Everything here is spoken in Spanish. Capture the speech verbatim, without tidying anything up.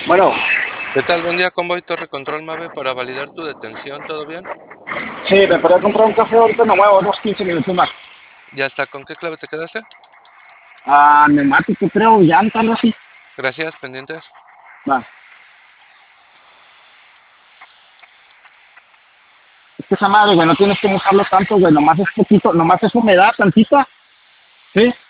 Bueno, ¿Qué tal? Buen día, Convoy Torre Control Mave para validar tu detención, ¿todo bien? sí, me podría comprar un café ahorita, me muevo unos quince minutos más. Ya está, ¿con qué clave te quedaste? Ah, neumático, creo, llanta, algo así. Gracias, pendientes. Va. Es que esa madre, güey, no tienes que mojarlo tanto, güey, nomás es poquito, nomás es humedad tantita, ¿sí?